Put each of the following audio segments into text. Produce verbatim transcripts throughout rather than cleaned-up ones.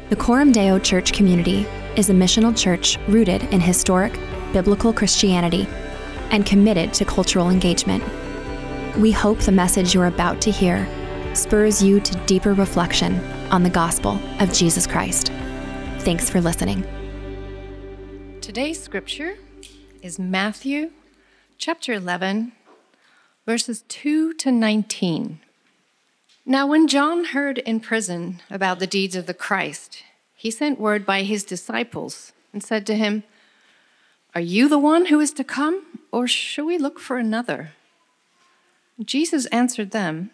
The Coram Deo Church community is a missional church rooted in historic, biblical Christianity and committed to cultural engagement. We hope the message you're about to hear spurs you to deeper reflection on the gospel of Jesus Christ. Thanks for listening. Today's scripture is Matthew chapter eleven, verses two to nineteen. Now, when John heard in prison about the deeds of the Christ, he sent word by his disciples and said to him, "Are you the one who is to come, or shall we look for another?" Jesus answered them,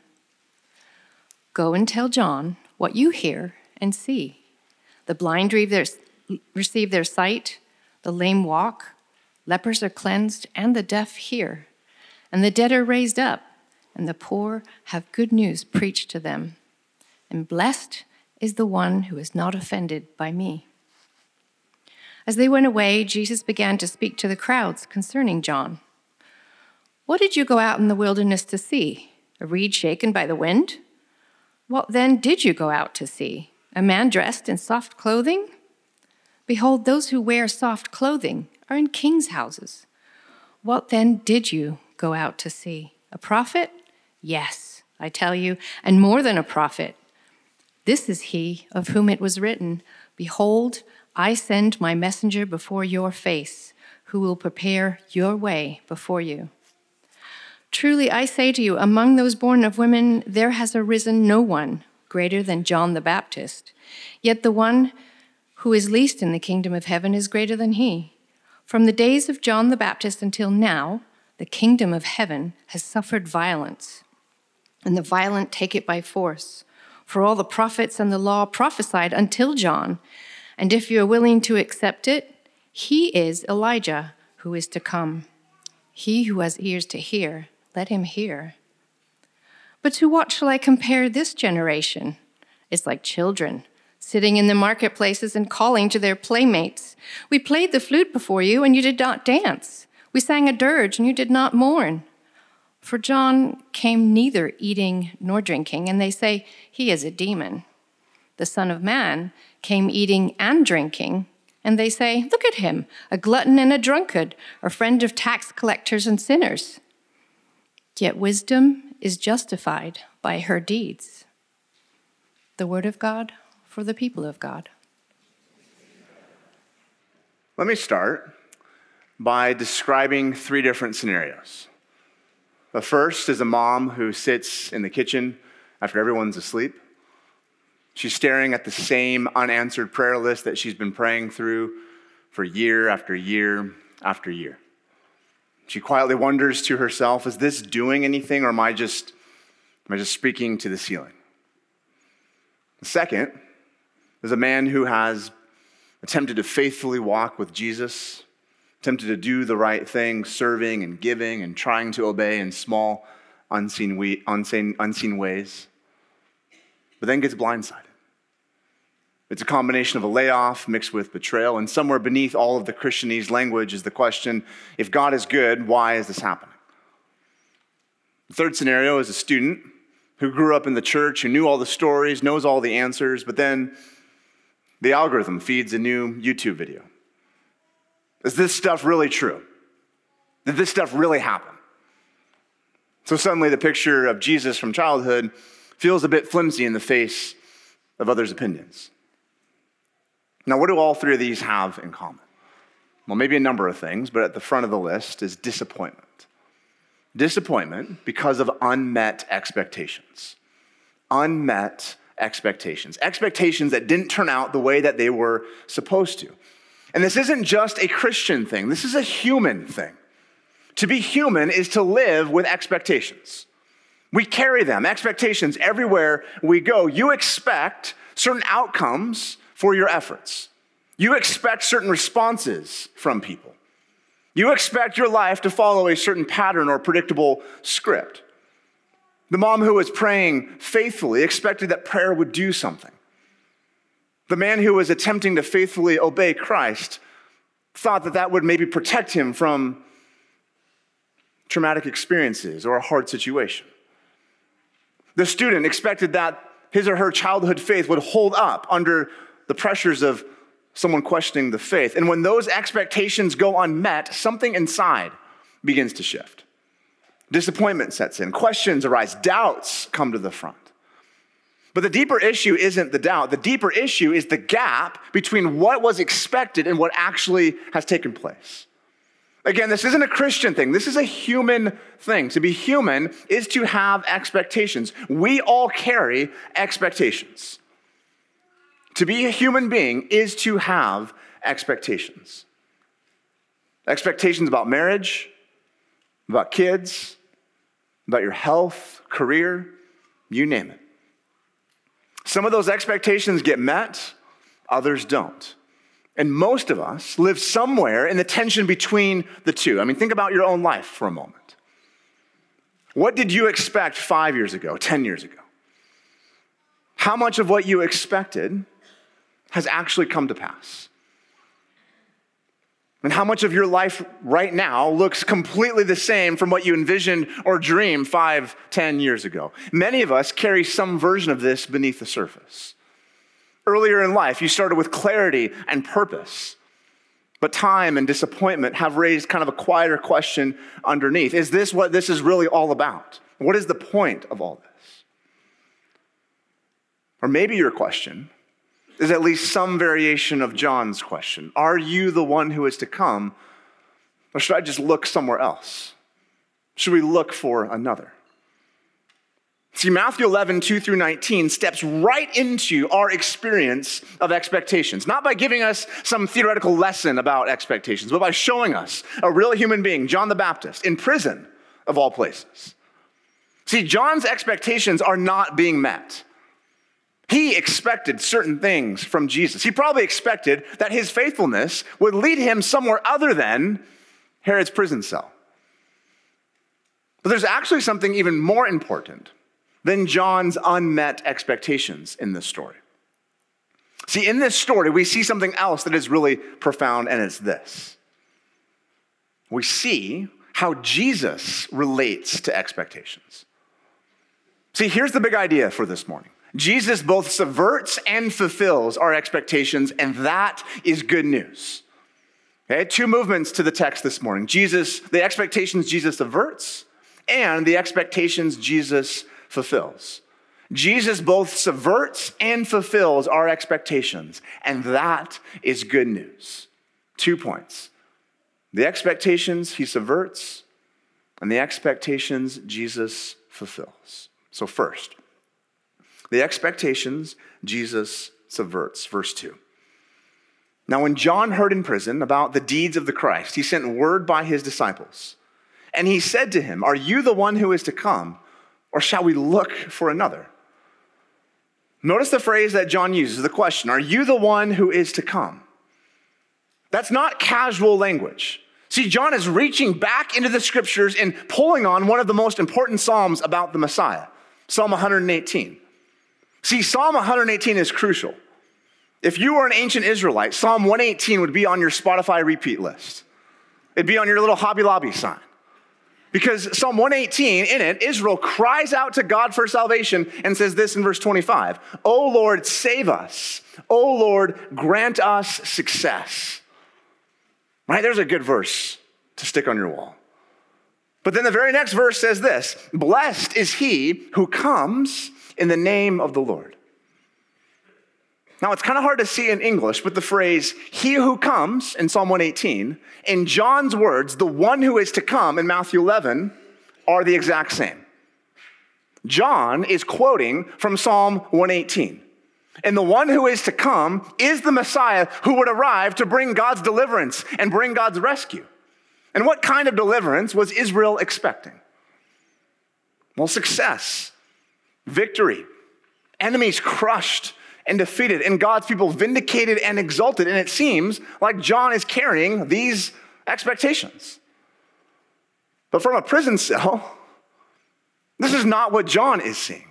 "Go and tell John what you hear and see. The blind receive their sight, the lame walk, lepers are cleansed, and the deaf hear, and the dead are raised up, and the poor have good news preached to them. And blessed is the one who is not offended by me." As they went away, Jesus began to speak to the crowds concerning John. "What did you go out in the wilderness to see? A reed shaken by the wind? What then did you go out to see? A man dressed in soft clothing? Behold, those who wear soft clothing are in kings' houses. What then did you go out to see? A prophet? Yes, I tell you, and more than a prophet. This is he of whom it was written, 'Behold, I send my messenger before your face, who will prepare your way before you.' Truly, I say to you, among those born of women, there has arisen no one greater than John the Baptist. Yet the one who is least in the kingdom of heaven is greater than he. From the days of John the Baptist until now, the kingdom of heaven has suffered violence, and the violent take it by force. For all the prophets and the law prophesied until John, and if you are willing to accept it, he is Elijah who is to come. He who has ears to hear, let him hear. But to what shall I compare this generation? It's like children sitting in the marketplaces and calling to their playmates. We played the flute before you, and you did not dance. We sang a dirge, and you did not mourn. For John came neither eating nor drinking, and they say, 'He is a demon.' The Son of Man came eating and drinking, and they say, 'Look at him, a glutton and a drunkard, a friend of tax collectors and sinners.' Yet wisdom is justified by her deeds." The word of God for the people of God. Let me start by describing three different scenarios. The first is a mom who sits in the kitchen after everyone's asleep. She's staring at the same unanswered prayer list that she's been praying through for year after year after year. She quietly wonders to herself, is this doing anything, or am I just, am I just speaking to the ceiling? The second is a man who has attempted to faithfully walk with Jesus, attempted to do the right thing, serving and giving and trying to obey in small, unseen, we, unseen, unseen ways, but then gets blindsided. It's a combination of a layoff mixed with betrayal, and somewhere beneath all of the Christianese language is the question, if God is good, why is this happening? The third scenario is a student who grew up in the church, who knew all the stories, knows all the answers, but then the algorithm feeds a new YouTube video. Is this stuff really true? Did this stuff really happen? So suddenly the picture of Jesus from childhood feels a bit flimsy in the face of others' opinions. Now, what do all three of these have in common? Well, maybe a number of things, but at the front of the list is disappointment. Disappointment because of unmet expectations. Unmet expectations. Expectations that didn't turn out the way that they were supposed to. And this isn't just a Christian thing. This is a human thing. To be human is to live with expectations. We carry them, expectations, everywhere we go. You expect certain outcomes for your efforts. You expect certain responses from people. You expect your life to follow a certain pattern or predictable script. The mom who was praying faithfully expected that prayer would do something. The man who was attempting to faithfully obey Christ thought that that would maybe protect him from traumatic experiences or a hard situation. The student expected that his or her childhood faith would hold up under the pressures of someone questioning the faith. And when those expectations go unmet, something inside begins to shift. Disappointment sets in, questions arise, doubts come to the front. But the deeper issue isn't the doubt. The deeper issue is the gap between what was expected and what actually has taken place. Again, this isn't a Christian thing. This is a human thing. To be human is to have expectations. We all carry expectations. To be a human being is to have expectations. Expectations about marriage, about kids, about your health, career, you name it. Some of those expectations get met, others don't. And most of us live somewhere in the tension between the two. I mean, think about your own life for a moment. What did you expect five years ago, ten years ago? How much of what you expected has actually come to pass? And how much of your life right now looks completely the same from what you envisioned or dreamed five, ten years ago? Many of us carry some version of this beneath the surface. Earlier in life, you started with clarity and purpose, but time and disappointment have raised kind of a quieter question underneath. Is this what this is really all about? What is the point of all this? Or maybe your question is at least some variation of John's question. Are you the one who is to come, or should I just look somewhere else? Should we look for another? See, Matthew eleven, two through nineteen steps right into our experience of expectations, not by giving us some theoretical lesson about expectations, but by showing us a real human being, John the Baptist, in prison of all places. See, John's expectations are not being met. He expected certain things from Jesus. He probably expected that his faithfulness would lead him somewhere other than Herod's prison cell. But there's actually something even more important than John's unmet expectations in this story. See, in this story, we see something else that is really profound, and it's this. We see how Jesus relates to expectations. See, here's the big idea for this morning. Jesus both subverts and fulfills our expectations, and that is good news. Okay, two movements to the text this morning. Jesus, the expectations Jesus subverts, and the expectations Jesus fulfills. Jesus both subverts and fulfills our expectations, and that is good news. Two points. The expectations he subverts, and the expectations Jesus fulfills. So first, the expectations Jesus subverts. Verse two. Now, when John heard in prison about the deeds of the Christ, he sent word by his disciples. And he said to him, "Are you the one who is to come, or shall we look for another?" Notice the phrase that John uses, the question, "Are you the one who is to come?" That's not casual language. See, John is reaching back into the scriptures and pulling on one of the most important psalms about the Messiah, Psalm one eighteen. See, Psalm one eighteen is crucial. If you were an ancient Israelite, Psalm one eighteen would be on your Spotify repeat list. It'd be on your little Hobby Lobby sign. Because Psalm one eighteen, in it, Israel cries out to God for salvation and says this in verse twenty-five, "O Lord, save us. O Lord, grant us success." Right? There's a good verse to stick on your wall. But then the very next verse says this, "Blessed is he who comes in the name of the Lord." Now, it's kind of hard to see in English, but the phrase, "he who comes" in Psalm one eighteen, in John's words, "the one who is to come" in Matthew eleven, are the exact same. John is quoting from Psalm one eighteen. And the one who is to come is the Messiah who would arrive to bring God's deliverance and bring God's rescue. And what kind of deliverance was Israel expecting? Well, success, victory, enemies crushed and defeated, and God's people vindicated and exalted. And it seems like John is carrying these expectations. But from a prison cell, this is not what John is seeing.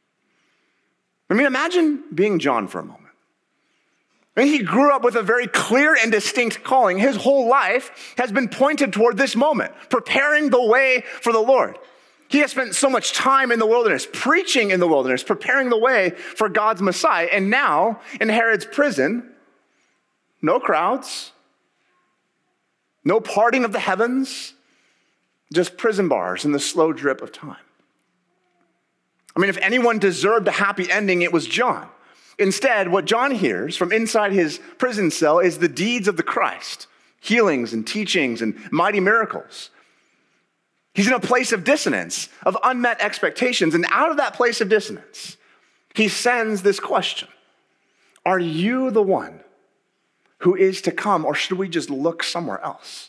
I mean, imagine being John for a moment. I mean, he grew up with a very clear and distinct calling. His whole life has been pointed toward this moment, preparing the way for the Lord. He has spent so much time in the wilderness, preaching in the wilderness, preparing the way for God's Messiah. And now, in Herod's prison, no crowds, no parting of the heavens, just prison bars and the slow drip of time. I mean, if anyone deserved a happy ending, it was John. Instead, what John hears from inside his prison cell is the deeds of the Christ, healings and teachings and mighty miracles. He's in a place of dissonance, of unmet expectations. And out of that place of dissonance, he sends this question: are you the one who is to come, or should we just look somewhere else?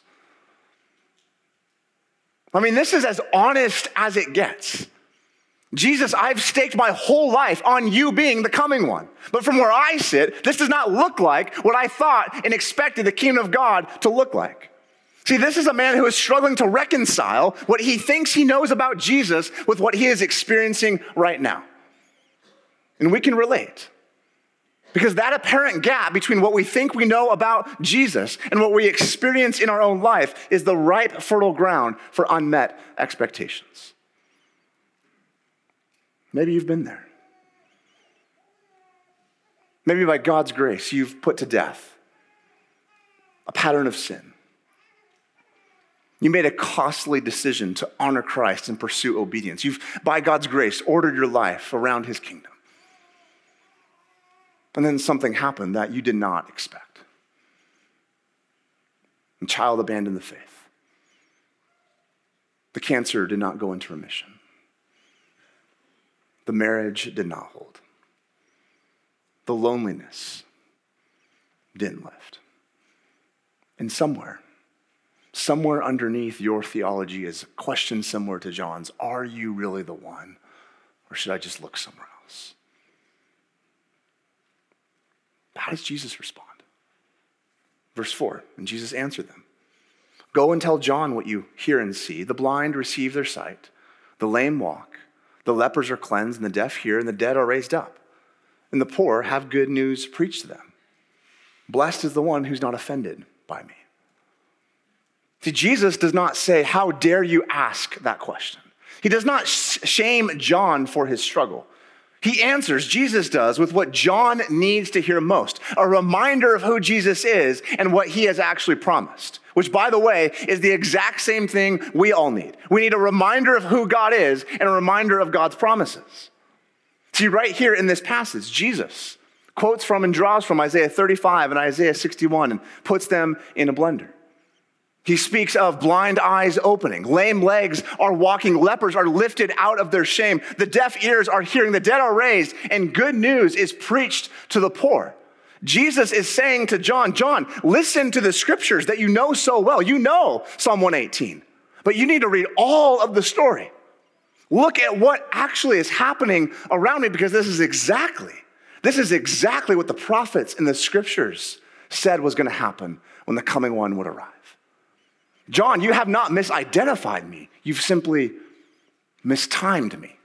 I mean, this is as honest as it gets. Jesus, I've staked my whole life on you being the coming one. But from where I sit, this does not look like what I thought and expected the kingdom of God to look like. See, this is a man who is struggling to reconcile what he thinks he knows about Jesus with what he is experiencing right now. And we can relate. Because that apparent gap between what we think we know about Jesus and what we experience in our own life is the ripe, fertile ground for unmet expectations. Maybe you've been there. Maybe by God's grace, you've put to death a pattern of sin. You made a costly decision to honor Christ and pursue obedience. You've, by God's grace, ordered your life around his kingdom. And then something happened that you did not expect. The child abandoned the faith. The cancer did not go into remission. The marriage did not hold. The loneliness didn't lift. And somewhere, somewhere underneath your theology is a question similar to John's: are you really the one, or should I just look somewhere else? How does Jesus respond? Verse four, and Jesus answered them: go and tell John what you hear and see. The blind receive their sight, the lame walk, the lepers are cleansed, and the deaf hear, and the dead are raised up. And the poor have good news preached to them. Blessed is the one who's not offended by me. See, Jesus does not say, how dare you ask that question? He does not shame John for his struggle. He answers, Jesus does, with what John needs to hear most: a reminder of who Jesus is and what he has actually promised, which, by the way, is the exact same thing we all need. We need a reminder of who God is and a reminder of God's promises. See, right here in this passage, Jesus quotes from and draws from Isaiah thirty-five and Isaiah sixty-one and puts them in a blender. He speaks of blind eyes opening, lame legs are walking, lepers are lifted out of their shame, the deaf ears are hearing, the dead are raised, and good news is preached to the poor. Jesus is saying to John, John, listen to the scriptures that you know so well. You know Psalm one eighteen, but you need to read all of the story. Look at what actually is happening around me, because this is exactly, this is exactly what the prophets in the scriptures said was going to happen when the coming one would arrive. John, you have not misidentified me. You've simply mistimed me.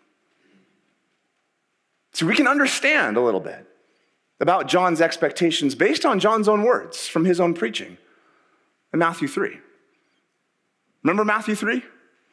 So we can understand a little bit about John's expectations based on John's own words from his own preaching in Matthew three. Remember Matthew three?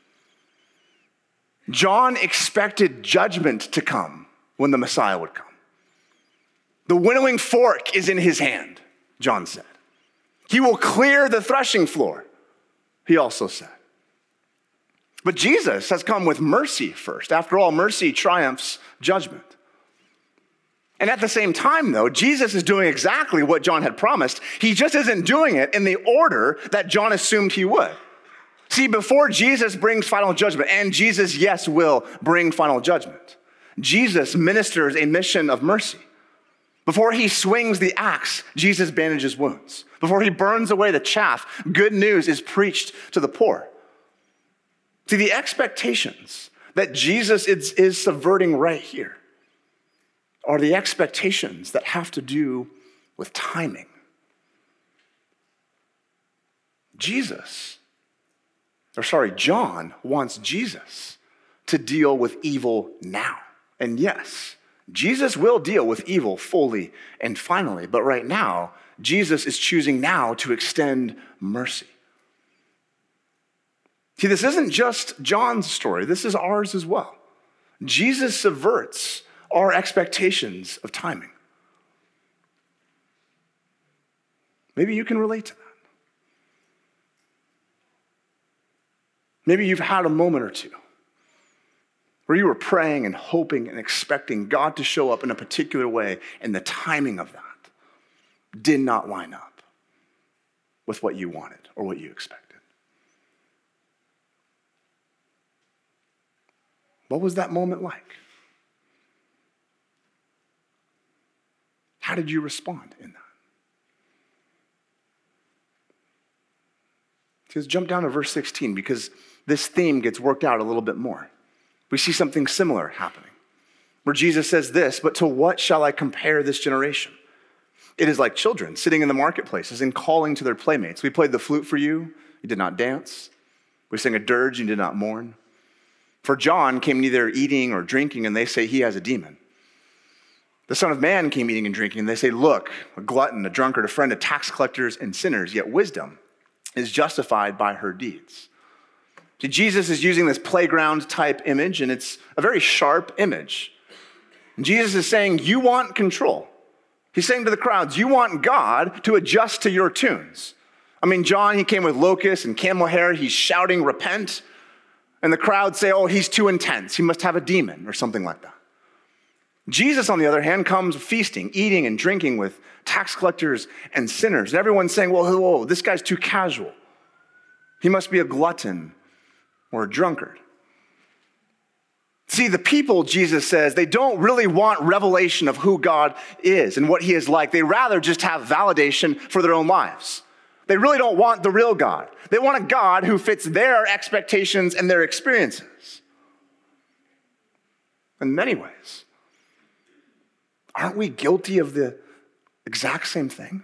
John expected judgment to come when the Messiah would come. The winnowing fork is in his hand, John said. He will clear the threshing floor, he also said. But Jesus has come with mercy first. After all, mercy triumphs judgment. And at the same time, though, Jesus is doing exactly what John had promised. He just isn't doing it in the order that John assumed he would. See, before Jesus brings final judgment, and Jesus, yes, will bring final judgment, Jesus ministers a mission of mercy. Before he swings the axe, Jesus bandages wounds. Before he burns away the chaff, good news is preached to the poor. See, the expectations that Jesus is, is subverting right here are the expectations that have to do with timing. Jesus, or sorry, John wants Jesus to deal with evil now. And yes, Jesus will deal with evil fully and finally, but right now, Jesus is choosing now to extend mercy. See, this isn't just John's story. This is ours as well. Jesus subverts our expectations of timing. Maybe you can relate to that. Maybe you've had a moment or two where you were praying and hoping and expecting God to show up in a particular way, and the timing of that did not line up with what you wanted or what you expected. What was that moment like? How did you respond in that? Let's jump down to verse sixteen, because this theme gets worked out a little bit more. We see something similar happening, where Jesus says this, "But to what shall I compare this generation? It is like children sitting in the marketplaces and calling to their playmates. We played the flute for you, you did not dance. We sang a dirge, you did not mourn. For John came neither eating or drinking, and they say he has a demon. The Son of Man came eating and drinking, and they say, look, a glutton, a drunkard, a friend of tax collectors and sinners, yet wisdom is justified by her deeds." See, Jesus is using this playground type image, and it's a very sharp image. And Jesus is saying, you want control. He's saying to the crowds, you want God to adjust to your tunes. I mean, John, he came with locusts and camel hair. He's shouting, repent. And the crowd say, oh, he's too intense. He must have a demon or something like that. Jesus, on the other hand, comes feasting, eating and drinking with tax collectors and sinners. And everyone's saying, well, whoa, this guy's too casual. He must be a glutton or a drunkard. See, the people, Jesus says, they don't really want revelation of who God is and what he is like. They rather just have validation for their own lives. They really don't want the real God. They want a God who fits their expectations and their experiences. In many ways, aren't we guilty of the exact same thing?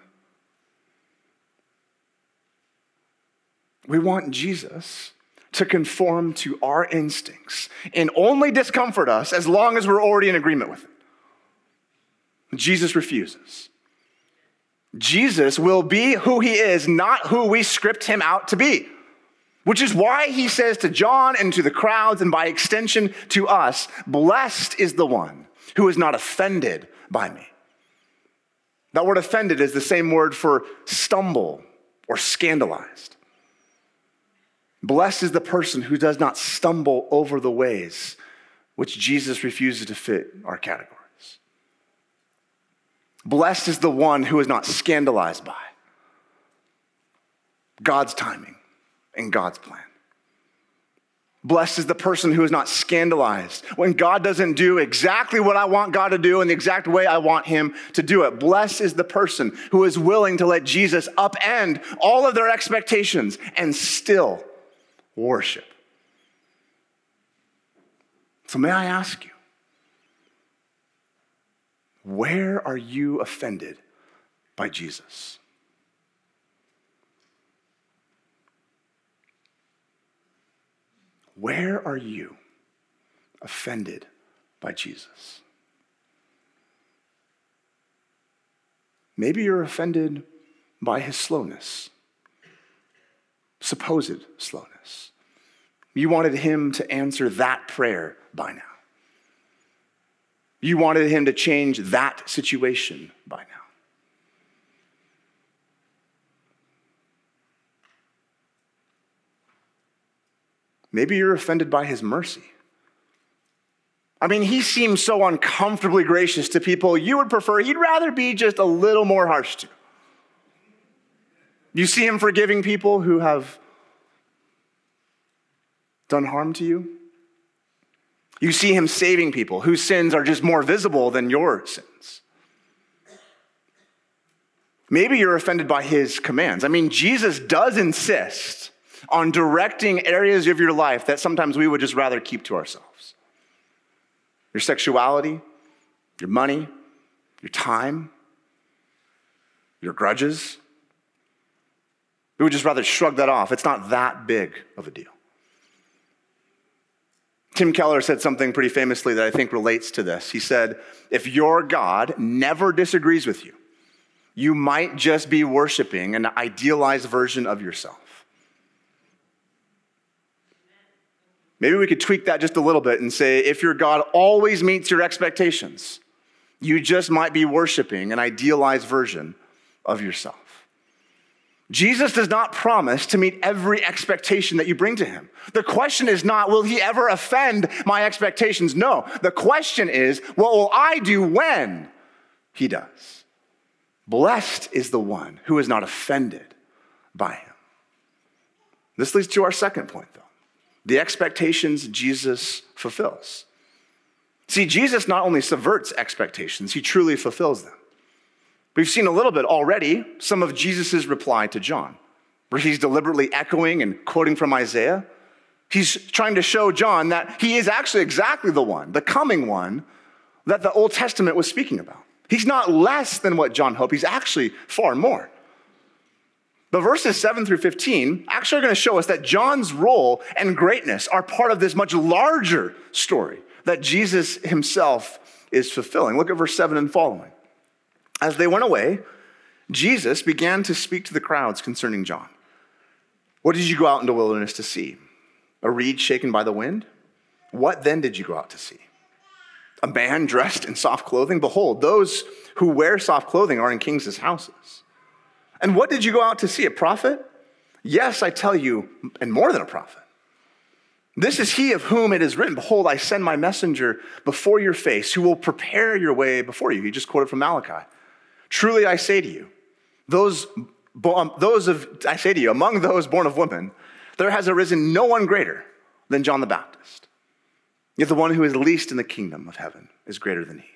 We want Jesus to conform to our instincts and only discomfort us as long as we're already in agreement with it. Jesus refuses. Jesus will be who he is, not who we script him out to be. Which is why he says to John and to the crowds, and by extension to us, blessed is the one who is not offended by me. That word offended is the same word for stumble or scandalized. Blessed is the person who does not stumble over the ways which Jesus refuses to fit our categories. Blessed is the one who is not scandalized by God's timing and God's plan. Blessed is the person who is not scandalized when God doesn't do exactly what I want God to do in the exact way I want him to do it. Blessed is the person who is willing to let Jesus upend all of their expectations and still worship. So may I ask you, where are you offended by Jesus? Where are you offended by Jesus? Maybe you're offended by his slowness, supposed slowness. You wanted him to answer that prayer by now. You wanted him to change that situation by now. Maybe you're offended by his mercy. I mean, he seems so uncomfortably gracious to people you would prefer he'd rather be just a little more harsh to. You see him forgiving people who have done harm to you. You see him saving people whose sins are just more visible than your sins. Maybe you're offended by his commands. I mean, Jesus does insist on directing areas of your life that sometimes we would just rather keep to ourselves. Your sexuality, your money, your time, your grudges. We would just rather shrug that off. It's not that big of a deal. Tim Keller said something pretty famously that I think relates to this. He said, if your God never disagrees with you, you might just be worshiping an idealized version of yourself. Maybe we could tweak that just a little bit and say, if your God always meets your expectations, you just might be worshiping an idealized version of yourself. Jesus does not promise to meet every expectation that you bring to him. The question is not, will he ever offend my expectations? No. The question is, what will I do when he does? Blessed is the one who is not offended by him. This leads to our second point, though. The expectations Jesus fulfills. See, Jesus not only subverts expectations, he truly fulfills them. We've seen a little bit already some of Jesus' reply to John, where he's deliberately echoing and quoting from Isaiah. He's trying to show John that he is actually exactly the one, the coming one, that the Old Testament was speaking about. He's not less than what John hoped. He's actually far more. But verses seven through fifteen actually are going to show us that John's role and greatness are part of this much larger story that Jesus himself is fulfilling. Look at verse seven and following. As they went away, Jesus began to speak to the crowds concerning John. What did you go out into the wilderness to see? A reed shaken by the wind? What then did you go out to see? A man dressed in soft clothing? Behold, those who wear soft clothing are in kings' houses. And what did you go out to see? A prophet? Yes, I tell you, and more than a prophet. This is he of whom it is written, behold, I send my messenger before your face, who will prepare your way before you. He just quoted from Malachi. Truly I say to you, those, those of, I say to you, among those born of women, there has arisen no one greater than John the Baptist. Yet the one who is least in the kingdom of heaven is greater than he.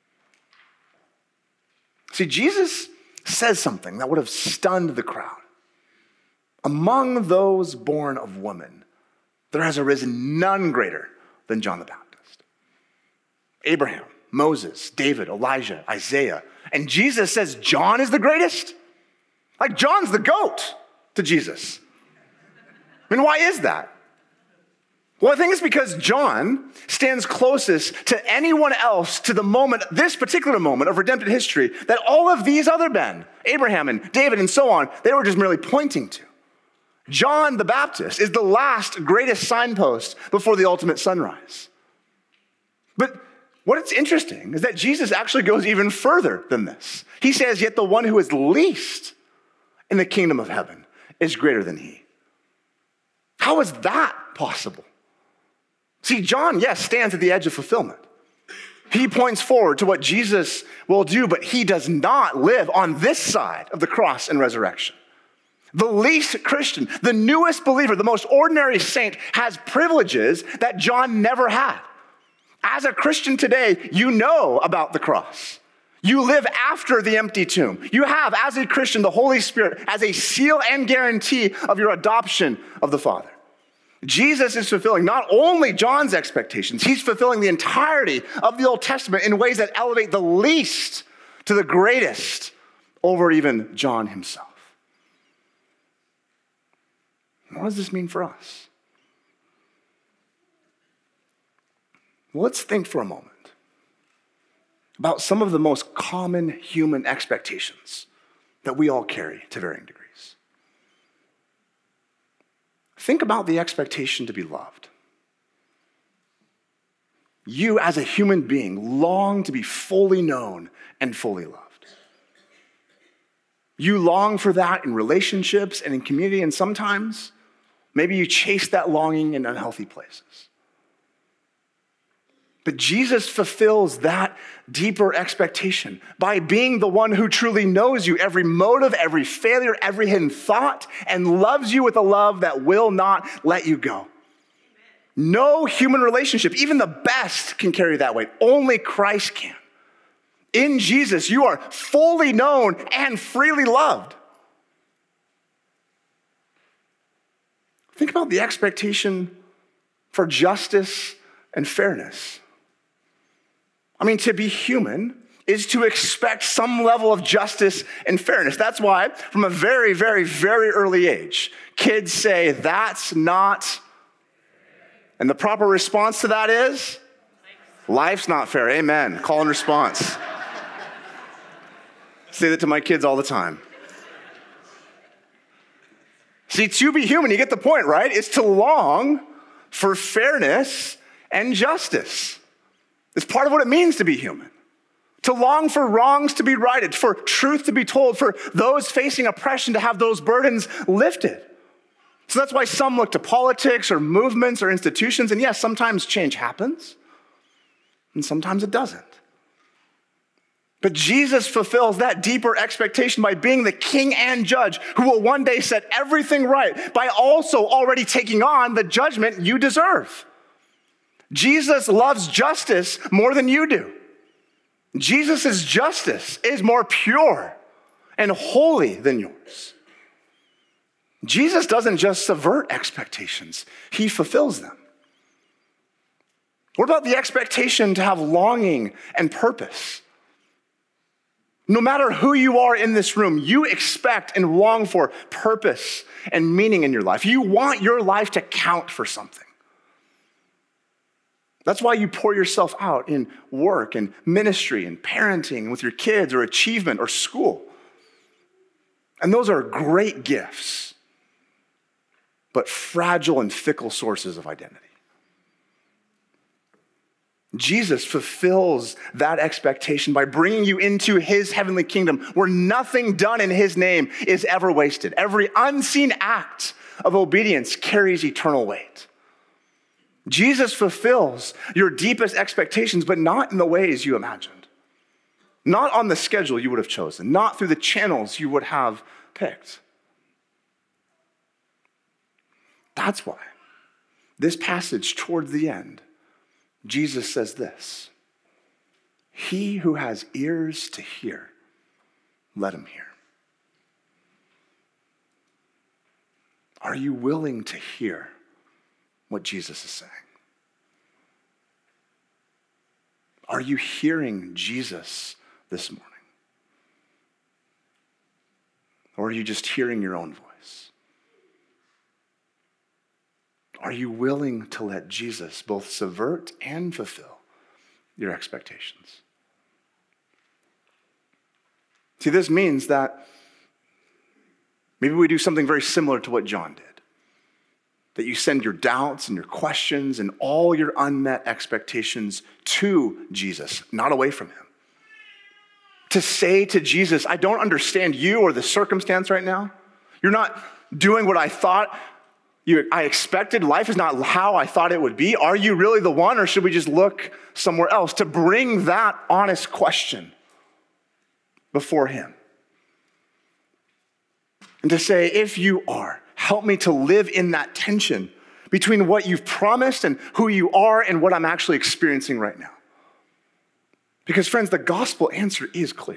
See, Jesus says something that would have stunned the crowd. Among those born of woman, there has arisen none greater than John the Baptist. Abraham, Moses, David, Elijah, Isaiah. And Jesus says John is the greatest? Like John's the GOAT to Jesus. I mean, why is that? Well, I think it's because John stands closest to anyone else to the moment, this particular moment of redemptive history, that all of these other men, Abraham and David and so on, they were just merely pointing to. John the Baptist is the last greatest signpost before the ultimate sunrise. But what's interesting is that Jesus actually goes even further than this. He says, yet the one who is least in the kingdom of heaven is greater than he. How is that possible? See, John, yes, stands at the edge of fulfillment. He points forward to what Jesus will do, but he does not live on this side of the cross and resurrection. The least Christian, the newest believer, the most ordinary saint has privileges that John never had. As a Christian today, you know about the cross. You live after the empty tomb. You have, as a Christian, the Holy Spirit as a seal and guarantee of your adoption of the Father. Jesus is fulfilling not only John's expectations, he's fulfilling the entirety of the Old Testament in ways that elevate the least to the greatest over even John himself. What does this mean for us? Well, let's think for a moment about some of the most common human expectations that we all carry to varying degrees. Think about the expectation to be loved. You, as a human being, long to be fully known and fully loved. You long for that in relationships and in community, and sometimes maybe you chase that longing in unhealthy places. But Jesus fulfills that deeper expectation by being the one who truly knows you, every motive, every failure, every hidden thought, and loves you with a love that will not let you go. Amen. No human relationship, even the best, can carry that weight. Only Christ can. In Jesus, you are fully known and freely loved. Think about the expectation for justice and fairness. I mean, to be human is to expect some level of justice and fairness. That's why, from a very, very, very early age, kids say, that's not, and the proper response to that is, life's not fair. Amen. Call and response. Say that to my kids all the time. See, to be human, you get the point, right? Is to long for fairness and justice. It's part of what it means to be human. To long for wrongs to be righted, for truth to be told, for those facing oppression to have those burdens lifted. So that's why some look to politics or movements or institutions, and yes, sometimes change happens, and sometimes it doesn't. But Jesus fulfills that deeper expectation by being the king and judge who will one day set everything right by also already taking on the judgment you deserve. Jesus loves justice more than you do. Jesus' justice is more pure and holy than yours. Jesus doesn't just subvert expectations, he fulfills them. What about the expectation to have longing and purpose? No matter who you are in this room, you expect and long for purpose and meaning in your life. You want your life to count for something. That's why you pour yourself out in work and ministry and parenting with your kids or achievement or school. And those are great gifts, but fragile and fickle sources of identity. Jesus fulfills that expectation by bringing you into his heavenly kingdom where nothing done in his name is ever wasted. Every unseen act of obedience carries eternal weight. Jesus fulfills your deepest expectations, but not in the ways you imagined. Not on the schedule you would have chosen, not through the channels you would have picked. That's why this passage towards the end, Jesus says this: he who has ears to hear, let him hear. Are you willing to hear what Jesus is saying? Are you hearing Jesus this morning? Or are you just hearing your own voice? Are you willing to let Jesus both subvert and fulfill your expectations? See, this means that maybe we do something very similar to what John did. That you send your doubts and your questions and all your unmet expectations to Jesus, not away from him. To say to Jesus, I don't understand you or the circumstance right now. You're not doing what I thought you, I expected. Life is not how I thought it would be. Are you really the one, or should we just look somewhere else? To bring that honest question before him. And to say, if you are, help me to live in that tension between what you've promised and who you are and what I'm actually experiencing right now. Because friends, the gospel answer is clear.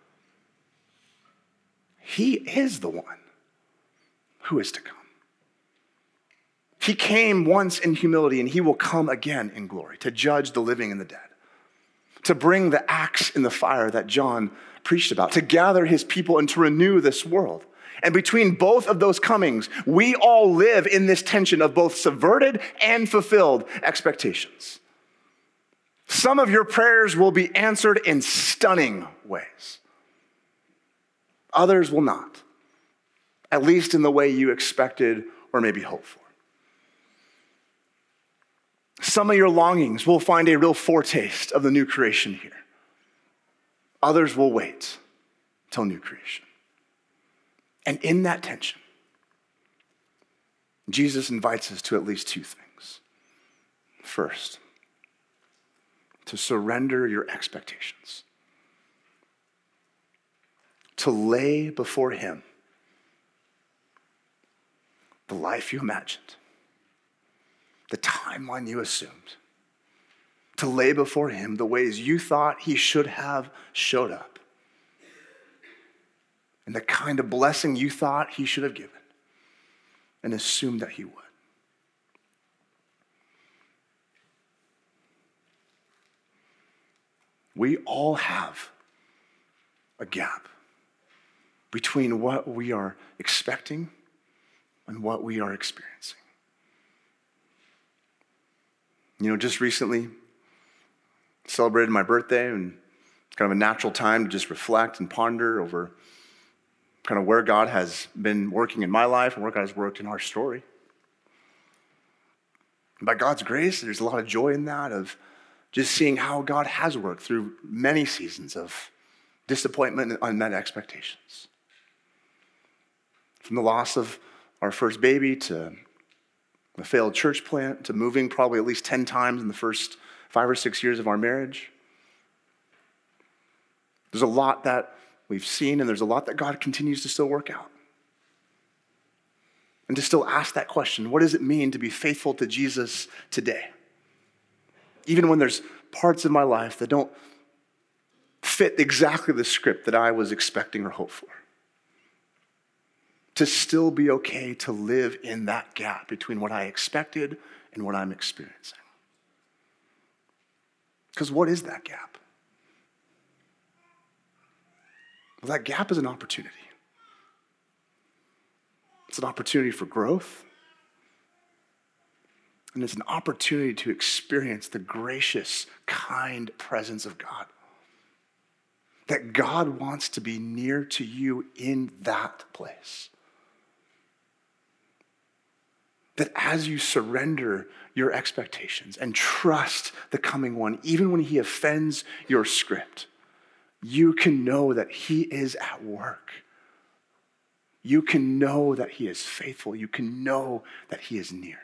He is the one who is to come. He came once in humility, and he will come again in glory to judge the living and the dead, to bring the axe in the fire that John preached about, to gather his people and to renew this world. And between both of those comings, we all live in this tension of both subverted and fulfilled expectations. Some of your prayers will be answered in stunning ways. Others will not, at least in the way you expected or maybe hoped for. Some of your longings will find a real foretaste of the new creation here. Others will wait till new creation. And in that tension, Jesus invites us to at least two things. First, to surrender your expectations. To lay before him the life you imagined, the timeline you assumed. To lay before him the ways you thought he should have showed up. And the kind of blessing you thought he should have given, and assumed that he would. We all have a gap between what we are expecting and what we are experiencing. You know, just recently celebrated my birthday, and it's kind of a natural time to just reflect and ponder over kind of where God has been working in my life and where God has worked in our story. By God's grace, there's a lot of joy in that, of just seeing how God has worked through many seasons of disappointment and unmet expectations. From the loss of our first baby to a failed church plant to moving probably at least ten times in the first five or six years of our marriage. There's a lot that we've seen, and there's a lot that God continues to still work out. And to still ask that question, what does it mean to be faithful to Jesus today? Even when there's parts of my life that don't fit exactly the script that I was expecting or hoped for. To still be okay to live in that gap between what I expected and what I'm experiencing. Because what is that gap? Well, that gap is an opportunity. It's an opportunity for growth. And it's an opportunity to experience the gracious, kind presence of God. That God wants to be near to you in that place. That as you surrender your expectations and trust the coming one, even when he offends your script, you can know that he is at work. You can know that he is faithful. You can know that he is near.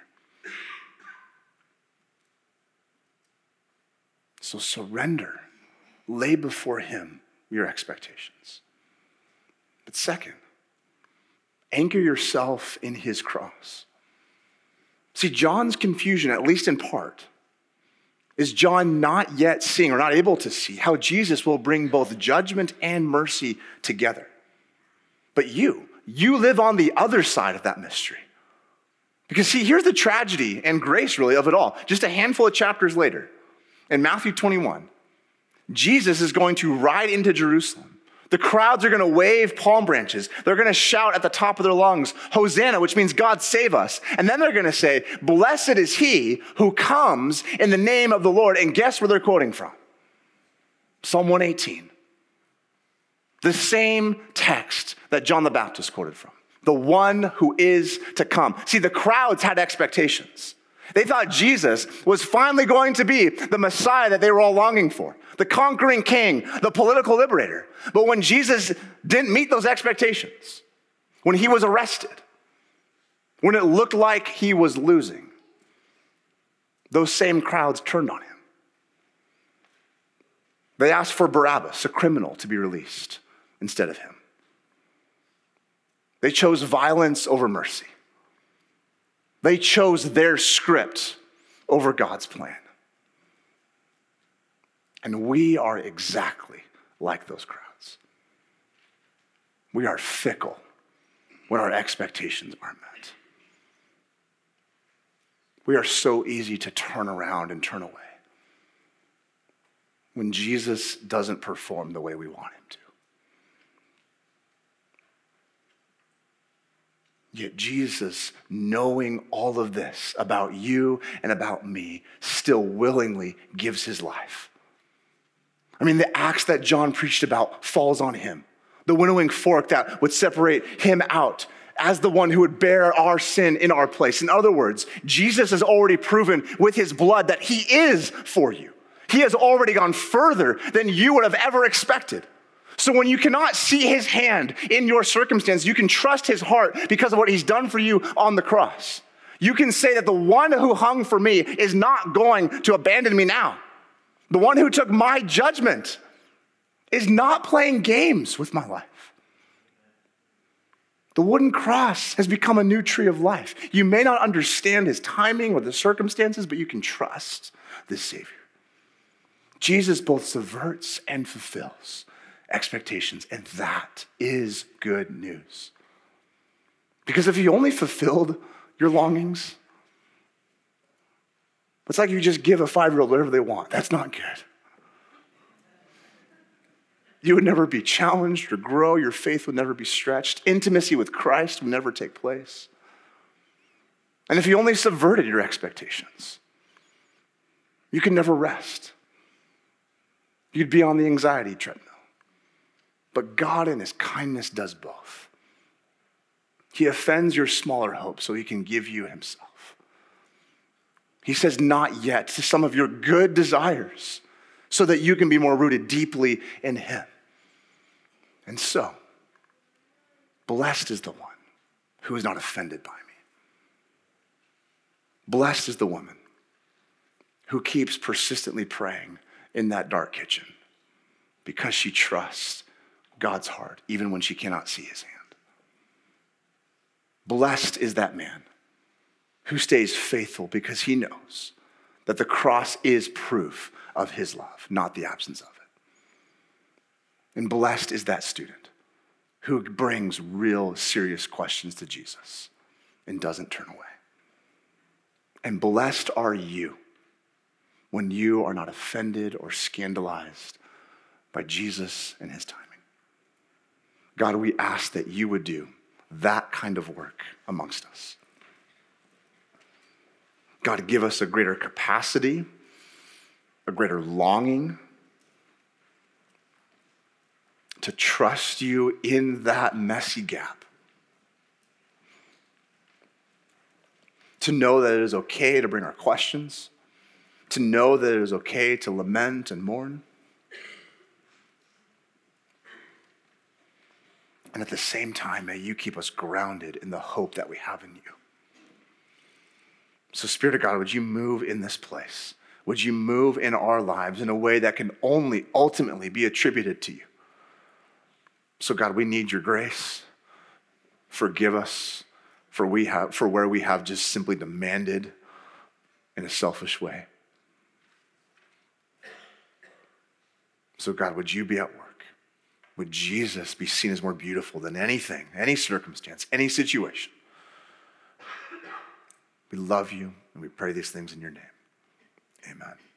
So surrender. Lay before him your expectations. But second, anchor yourself in his cross. See, John's confusion, at least in part, is John not yet seeing or not able to see how Jesus will bring both judgment and mercy together. But you, you live on the other side of that mystery. Because see, here's the tragedy and grace really of it all. Just a handful of chapters later, in Matthew twenty-one, Jesus is going to ride into Jerusalem. The crowds are going to wave palm branches. They're going to shout at the top of their lungs, Hosanna, which means God save us. And then they're going to say, blessed is he who comes in the name of the Lord. And guess where they're quoting from? Psalm one eighteen. The same text that John the Baptist quoted from. The one who is to come. See, the crowds had expectations. They thought Jesus was finally going to be the Messiah that they were all longing for, the conquering king, the political liberator. But when Jesus didn't meet those expectations, when he was arrested, when it looked like he was losing, those same crowds turned on him. They asked for Barabbas, a criminal, to be released instead of him. They chose violence over mercy. They chose their script over God's plan. And we are exactly like those crowds. We are fickle when our expectations aren't met. We are so easy to turn around and turn away when Jesus doesn't perform the way we want him to. Yet Jesus, knowing all of this about you and about me, still willingly gives his life. I mean, the axe that John preached about falls on him. The winnowing fork that would separate him out as the one who would bear our sin in our place. In other words, Jesus has already proven with his blood that he is for you. He has already gone further than you would have ever expected. So when you cannot see his hand in your circumstance, you can trust his heart because of what he's done for you on the cross. You can say that the one who hung for me is not going to abandon me now. The one who took my judgment is not playing games with my life. The wooden cross has become a new tree of life. You may not understand his timing or the circumstances, but you can trust this Savior. Jesus both subverts and fulfills expectations, and that is good news. Because if you only fulfilled your longings, it's like you just give a five-year-old whatever they want. That's not good. You would never be challenged or grow. Your faith would never be stretched. Intimacy with Christ would never take place. And if you only subverted your expectations, you could never rest. You'd be on the anxiety treadmill. But God in his kindness does both. He offends your smaller hope so he can give you himself. He says, not yet, to some of your good desires, so that you can be more rooted deeply in him. And so, blessed is the one who is not offended by me. Blessed is the woman who keeps persistently praying in that dark kitchen because she trusts God's heart, even when she cannot see his hand. Blessed is that man who stays faithful because he knows that the cross is proof of his love, not the absence of it. And blessed is that student who brings real serious questions to Jesus and doesn't turn away. And blessed are you when you are not offended or scandalized by Jesus and his timing. God, we ask that you would do that kind of work amongst us. God, give us a greater capacity, a greater longing to trust you in that messy gap. To know that it is okay to bring our questions, to know that it is okay to lament and mourn. And at the same time, may you keep us grounded in the hope that we have in you. So Spirit of God, would you move in this place? Would you move in our lives in a way that can only ultimately be attributed to you? So God, we need your grace. Forgive us for we have for where we have just simply demanded in a selfish way. So God, would you be at work? Would Jesus be seen as more beautiful than anything, any circumstance, any situation? We love you and we pray these things in your name. Amen.